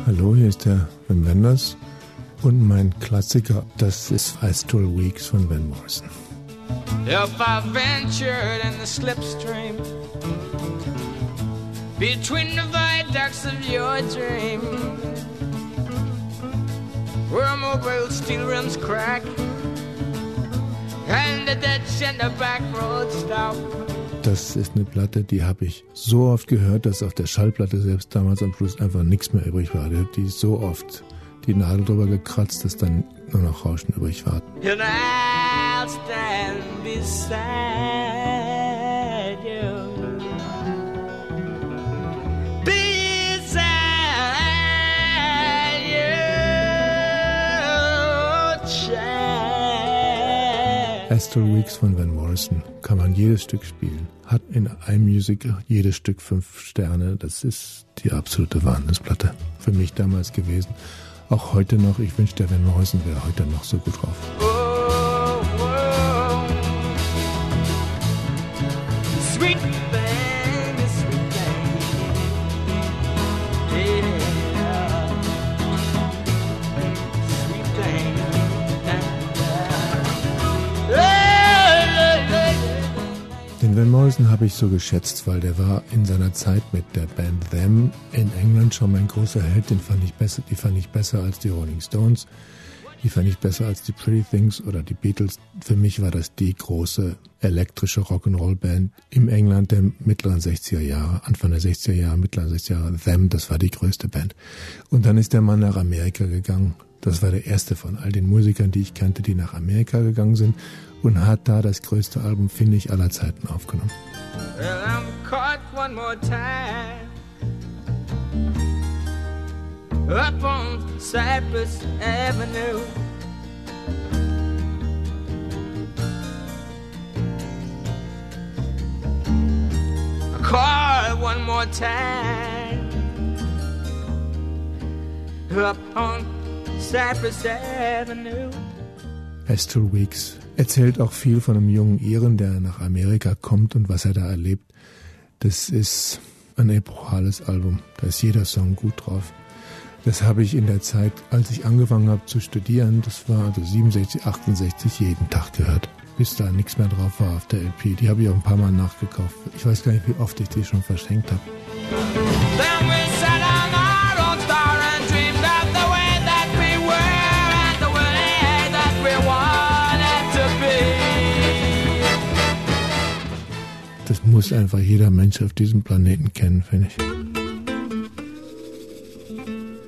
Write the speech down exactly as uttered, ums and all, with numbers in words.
Hallo, hier ist der Wim Wenders und mein Klassiker, das ist Astral Weeks von Van Morrison. If I ventured in the slipstream between the viaducts of your dream, where mobile steel rims crack and the ditch and the back road stop. Das ist eine Platte, die habe ich so oft gehört, dass auf der Schallplatte selbst damals am Schluss einfach nichts mehr übrig war. Die ist so oft die Nadel drüber gekratzt, dass dann nur noch Rauschen übrig war. And I'll stand beside you. Beside you, child. Astral Weeks von Van Morrison kann man jedes Stück spielen. Hat in iMusic jedes Stück fünf Sterne. Das ist die absolute Wahnsinnsplatte für mich damals gewesen. Auch heute noch. Ich wünschte, Van Morrison wäre heute noch so gut drauf. Oh, oh. Sweet baby, sweet baby. Yeah. Sweet baby. Den Van Morrison habe ich so geschätzt, weil der war in seiner Zeit mit der Band Them in England schon mein großer Held. Den fand ich besser, die fand ich besser als die Rolling Stones. Die fand ich besser als die Pretty Things oder die Beatles. Für mich war das die große elektrische Rock'n'Roll-Band im England der mittleren sechziger Jahre, Anfang der sechziger Jahre, mittleren sechziger Jahre. Them, das war die größte Band. Und dann ist der Mann nach Amerika gegangen. Das war der erste von all den Musikern, die ich kannte, die nach Amerika gegangen sind. Und hat da das größte Album, finde ich, aller Zeiten aufgenommen. Well, I'm caught one more time up on Cypress Avenue. Caught one more time up on Cypress Avenue. Astral Weeks erzählt auch viel von einem jungen Iren, der nach Amerika kommt und was er da erlebt. Das ist ein epochales Album. Da ist jeder Song gut drauf. Das habe ich in der Zeit, als ich angefangen habe zu studieren, das war also siebenundsechzig, achtundsechzig, jeden Tag gehört. Bis da nichts mehr drauf war auf der L P. Die habe ich auch ein paar Mal nachgekauft. Ich weiß gar nicht, wie oft ich die schon verschenkt habe. Das muss einfach jeder Mensch auf diesem Planeten kennen, finde ich.